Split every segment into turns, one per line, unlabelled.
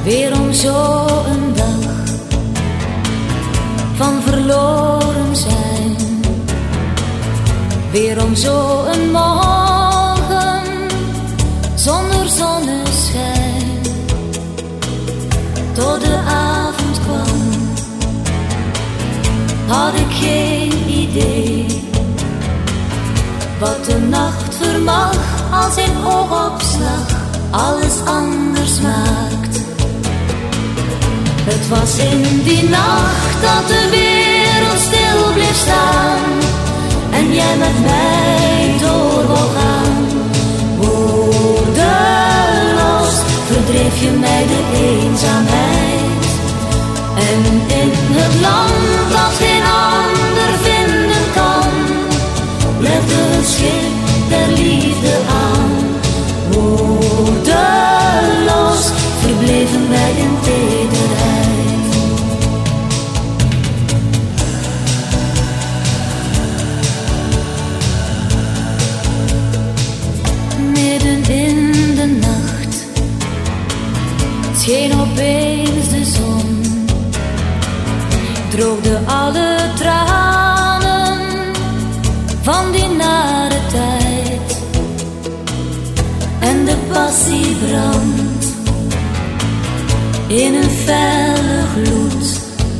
Weer om zo'n dag van verloren zijn. Weer om zo'n morgen zonder zonneschijn. Tot de avond kwam, had ik geen idee wat de nacht vermag als in oogopslag alles anders maakt. Het was in die nacht dat de wereld stil bleef staan en jij met mij door wou gaan. Woordeloos verdreef je mij de eenzaamheid. En in het land dat geen ander vinden kan, legde het schip der liefde aan. Woordeloos verbleven wij in tederheid. Midden in de nacht scheen opeens de zon, droogde alle tranen van die nare tijd. En de passie brandt in een felle gloed,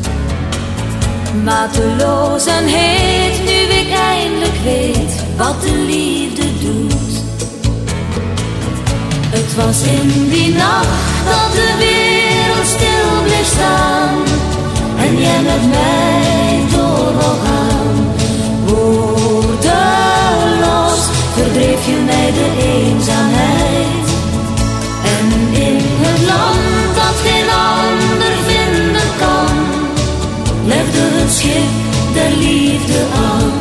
mateloos en heet, nu ik eindelijk weet wat de liefde doet. Het was in die nacht dat de wereld stil bleef staan en jij met mij door wou gaan. Woordeloos verdreef je mij de eenzaamheid. En in het land dat geen ander vinden kan, legde het schip der liefde aan.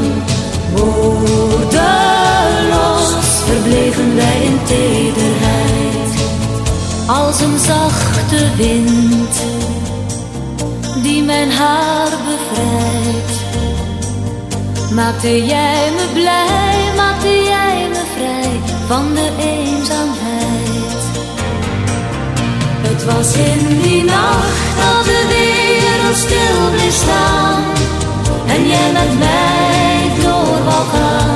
Woordeloos verbleven wij in tederheid. Als een zachte wind die mijn haar bevrijdt, maakte jij me blij, maakte jij me vrij van de eenzaamheid. Het was in die nacht dat de wereld stil bleef staan en jij met mij door wou gaan.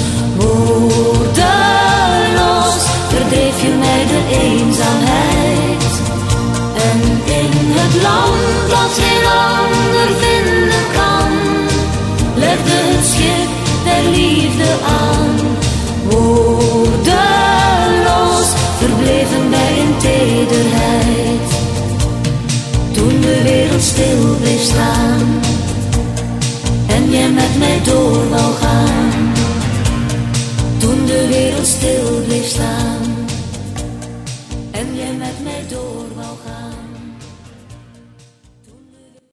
Woordeloos verdreef je mij de eenzaamheid. En in het land dat geen ander vinden kan, legde het schip der liefde aan. Woordeloos verbleven wij in tederheid. Toen de wereld stil bleef staan en jij met mij door wou gaan. Toen de wereld stil